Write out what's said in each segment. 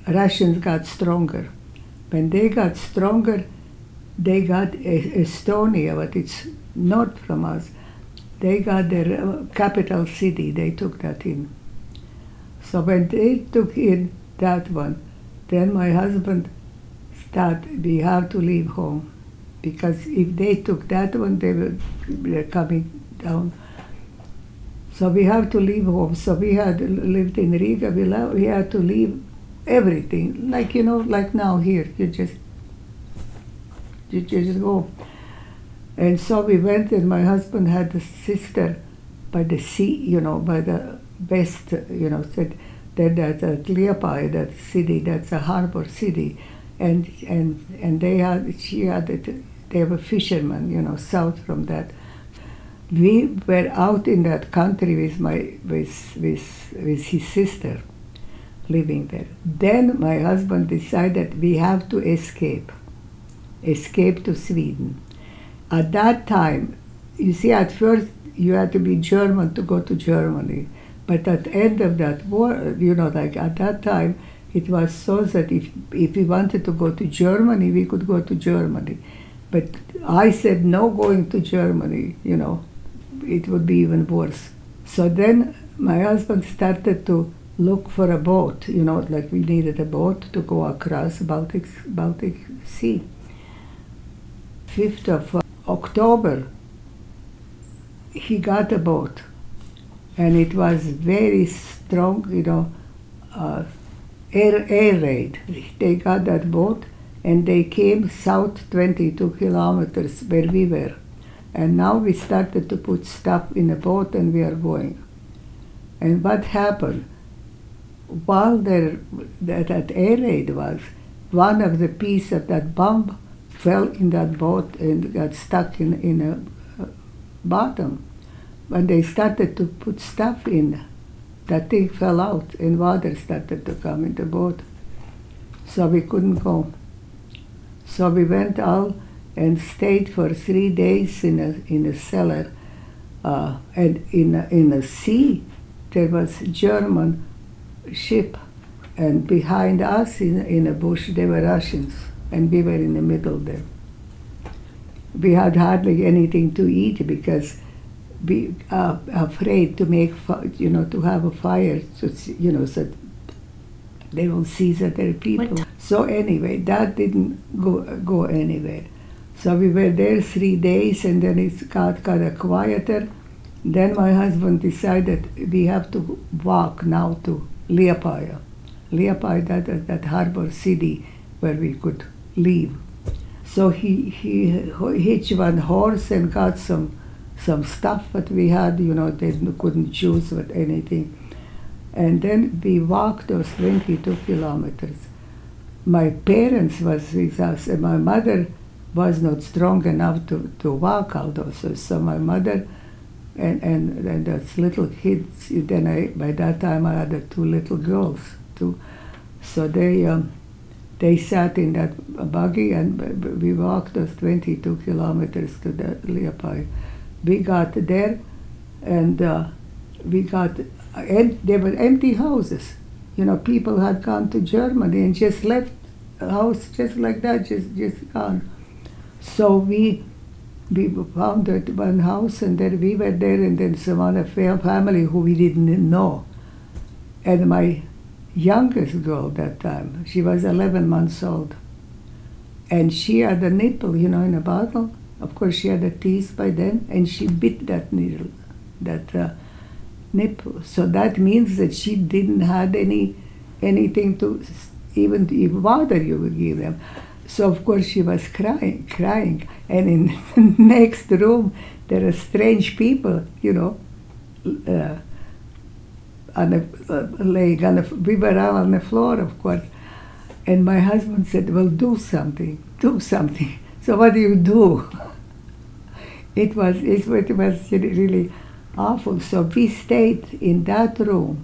Russians got stronger. When they got stronger, they got Estonia, but it's north from us. They got their capital city. They took that in. So when they took in that one, then my husband started, we have to leave home. Because if they took that one, they were coming down. So we have to leave home. So we had lived in Riga. We had to leave everything. Like, like now here. You just go. And so we went, and my husband had a sister by the sea, by the west, said that at Liepaja, that city, that's a harbor city. And they were fishermen, south from that. We were out in that country with his sister, living there. Then my husband decided we have to escape to Sweden. At that time, you see, at first you had to be German to go to Germany, but at the end of that war, at that time, it was so that if we wanted to go to Germany, we could go to Germany. But I said no going to Germany, it would be even worse. So then my husband started to look for a boat, like we needed a boat to go across Baltic Sea. 5th of October, he got a boat, and it was very strong, air raid. They got that boat, and they came south 22 kilometers where we were. And now we started to put stuff in a boat, and we are going. And what happened? While that air raid was, one of the pieces of that bomb fell in that boat and got stuck in a bottom. When they started to put stuff in, that thing fell out and water started to come in the boat. So we couldn't go. So we went out and stayed for 3 days in a cellar. And in the sea, there was a German ship, and behind us in a bush there were Russians, and we were in the middle there. We had hardly anything to eat because we are afraid to make, to have a fire, so they will see that there are people. So anyway, that didn't go anywhere. So we were there 3 days, and then it got quieter. Then my husband decided we have to walk now to Liepaja. Liepaja, that harbor city where we could leave. So he hitched one horse and got some stuff that we had, they couldn't choose with anything. And then we walked those 22 kilometers. My parents was with us, and my mother was not strong enough to walk all those. So my mother and those little kids, then by that time I had 2 little girls too. So they sat in that buggy, and we walked those 22 kilometers to the Liepaja. We got there, and there were empty houses. People had gone to Germany and just left the house just like that, just gone. So we found that one house, and then we were there, and then some other family who we didn't know. And my youngest girl that time, she was 11 months old, and she had a nipple, in a bottle. Of course, she had a teeth by then, and she bit that needle, that nipple. So that means that she didn't have anything to, even if water you would give them. So of course she was crying. And in the next room, there are strange people, laying on we were all on the floor, of course. And my husband said, well, do something. So what do you do? It was really awful. So we stayed in that room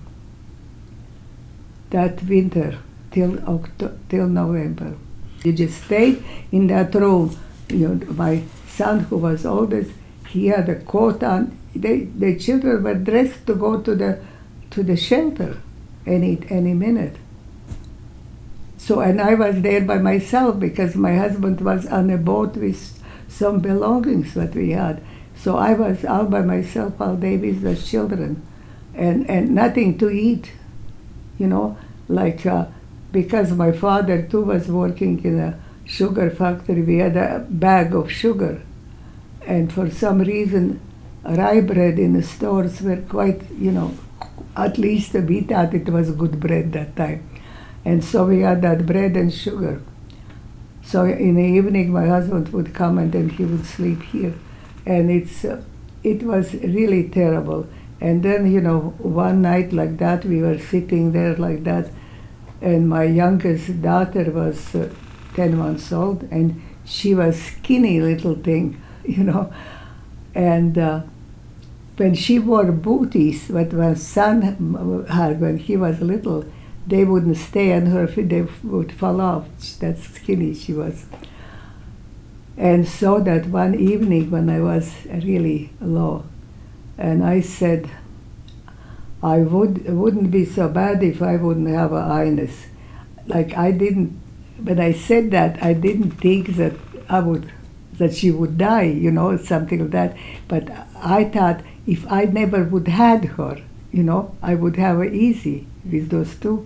that winter till November. You just stayed in that room. My son, who was oldest, he had a coat on. The children were dressed to go to the shelter any minute. So, and I was there by myself because my husband was on a boat with some belongings that we had. So I was all by myself all day with the children, and nothing to eat, you know, like because my father too was working in a sugar factory. We had a bag of sugar, and for some reason, rye bread in the stores were quite, you know, at least we thought it was good bread that time. And so we had that bread and sugar. So in the evening, my husband would come and then he would sleep here. And it was really terrible. And then, you know, one night like that, we were sitting there like that, and my youngest daughter was 10 months old, and she was skinny little thing, you know. And when she wore booties, what my son had when he was little, they wouldn't stay on her feet, they would fall off. That's skinny she was. And so that one evening when I was really low, and I said, it wouldn't be so bad if I wouldn't have a illness. Like I didn't, when I said that, I didn't think that that she would die, you know, something like that. But I thought if I never would had her, you know, I would have it easy with those two.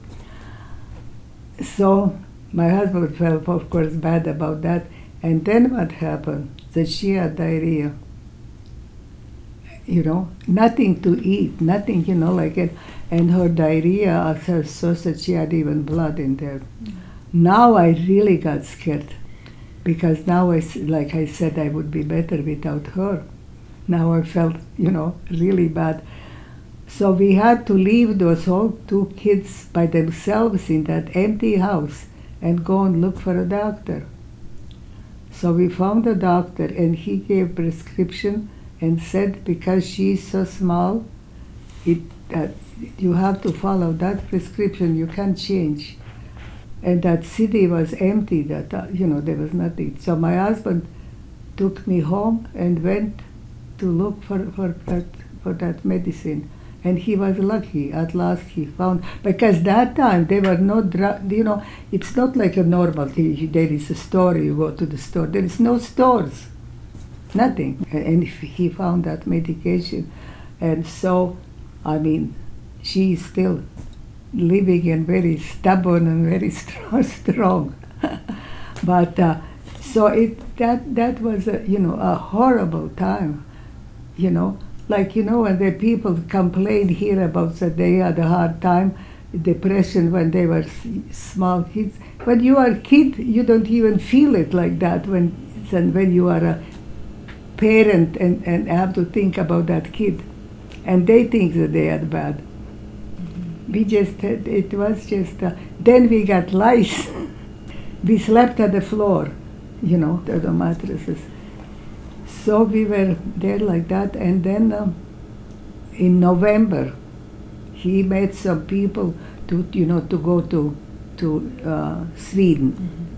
So my husband felt, of course, bad about that. And then what happened? That she had diarrhea. You know, nothing to eat, nothing, you know, like it. And her diarrhea, so that she had even blood in there. Now I really got scared, because now, like I said, I would be better without her. Now I felt, you know, really bad. So we had to leave those whole two kids by themselves in that empty house and go and look for a doctor. So we found a doctor, and he gave prescription and said, because she's so small, you have to follow that prescription, you can't change. And that city was empty, that, you know, there was nothing. So my husband took me home and went to look for that medicine. And he was lucky, at last he found, because that time there were no drugs, you know, it's not like a normal thing, there is a store, you go to the store, there is no stores, nothing. And he found that medication. And so, I mean, she is still living and very stubborn and very strong. But so that was a horrible time, you know. Like, you know, when the people complain here about that they had a hard time, depression when they were small kids. When you are a kid, you don't even feel it like that. When you are a parent and have to think about that kid, and they think that they are bad. We just, it was just, then we got lice. We slept on the floor, you know, the mattresses. So we were there like that, and then in November, he met some people to go to Sweden.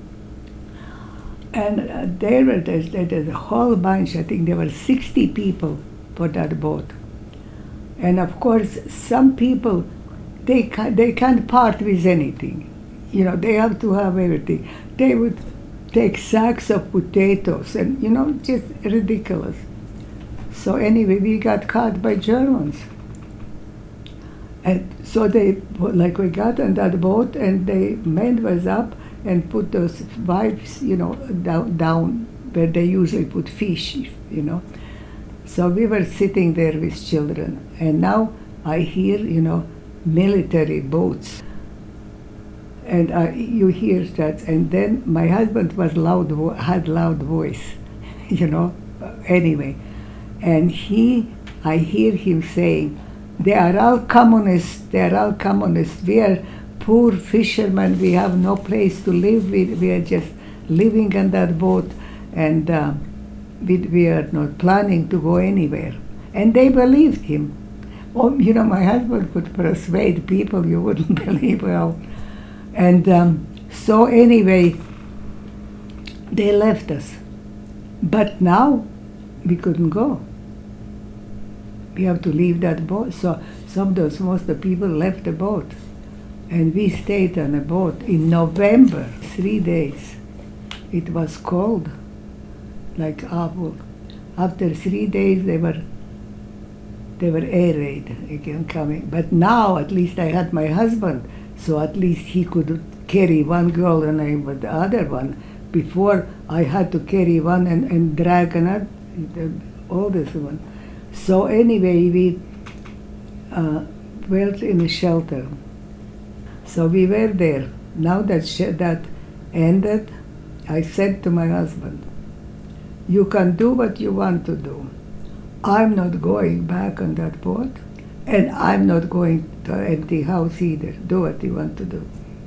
And there's a whole bunch, I think there were 60 people for that boat. And of course, some people, they can't part with anything. You know, they have to have everything. They would take sacks of potatoes and, you know, just ridiculous. So anyway, we got caught by Germans. And so we got on that boat, and the men was up and put those pipes, you know, down where they usually put fish, you know. So we were sitting there with children, and now I hear, you know, military boats. And you hear that, and then my husband was had loud voice, you know, anyway. And I hear him saying, they are all communists, we are poor fishermen, we have no place to live, we are just living on that boat, and we are not planning to go anywhere. And they believed him. Oh, you know, my husband could persuade people you wouldn't believe how. And so anyway, they left us. But now we couldn't go. We have to leave that boat. So most of the people left the boat. And we stayed on a boat in November, 3 days. It was cold, like awful. After 3 days, they were air raid again coming. But now, at least I had my husband, so at least he could carry one girl and I with the other one. Before, I had to carry one and drag another, the oldest one. So anyway, we went in a shelter. So we were there. Now that that ended, I said to my husband, "You can do what you want to do. I'm not going back on that boat, and I'm not going to empty house either. Do what you want to do."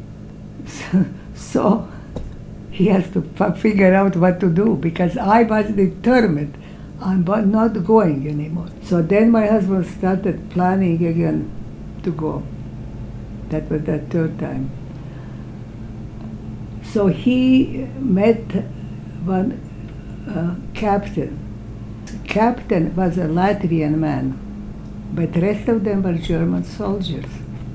So he has to figure out what to do, because I was determined I'm not going anymore. So then my husband started planning again to go. That was that third time. So he met one captain. Captain was a Latvian man, but the rest of them were German soldiers.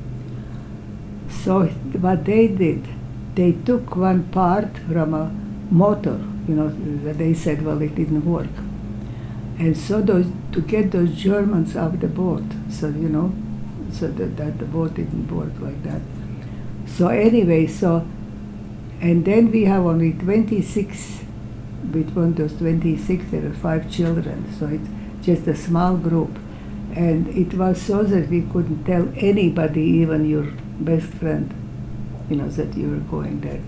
So what they did, they took one part from a motor, they said, well, it didn't work. And so to get those Germans off the boat, so that the boat didn't work like that. So anyway, and then we have only 26, between those 26 there are 5 children, so it's just a small group. And it was so that we couldn't tell anybody, even your best friend, that you were going there.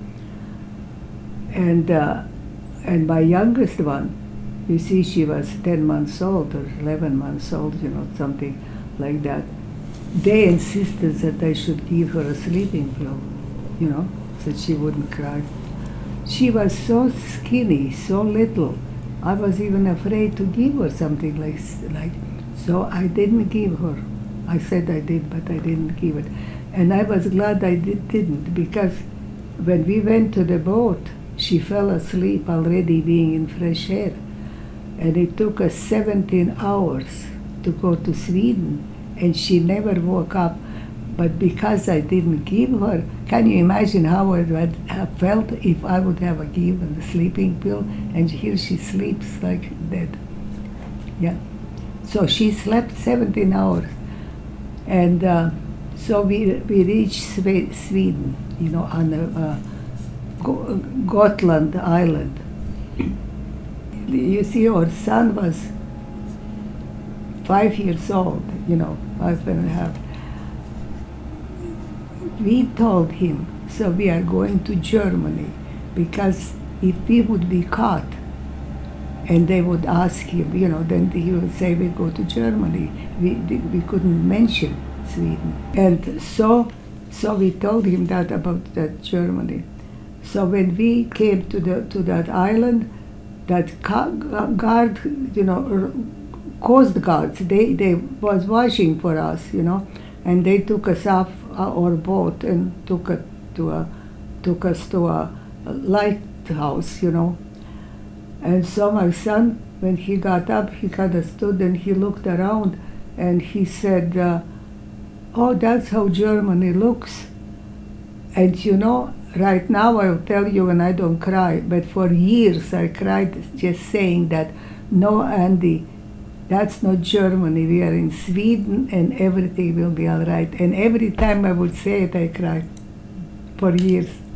And my youngest one, you see, she was 10 months old or 11 months old, something like that. They insisted that I should give her a sleeping pill, that she wouldn't cry. She was so skinny, so little. I was even afraid to give her something like. So I didn't give her. I said I did, but I didn't give it. And I was glad I didn't, because when we went to the boat, she fell asleep already being in fresh air. And it took us 17 hours to go to Sweden, and she never woke up. But because I didn't give her, can you imagine how I would have felt if I would have given the sleeping pill, and here she sleeps like dead. Yeah. So she slept 17 hours. And so we reached Sweden, on Gotland Island. You see, our son was 5 years old, 5.5. We told him, so we are going to Germany, because if we would be caught and they would ask him, then he would say, we go to Germany. We couldn't mention Sweden. And so we told him that about that Germany. So when we came to that island, that guard, coast guards, they was watching for us, and they took us off our boat and took us to a lighthouse, And so my son, when he got up, he kind of stood and he looked around and he said, "Oh, that's how Germany looks." And right now I'll tell you, and I don't cry, but for years I cried just saying that, "No, Andy, that's not Germany. We are in Sweden and everything will be all right." And every time I would say it, I cried for years.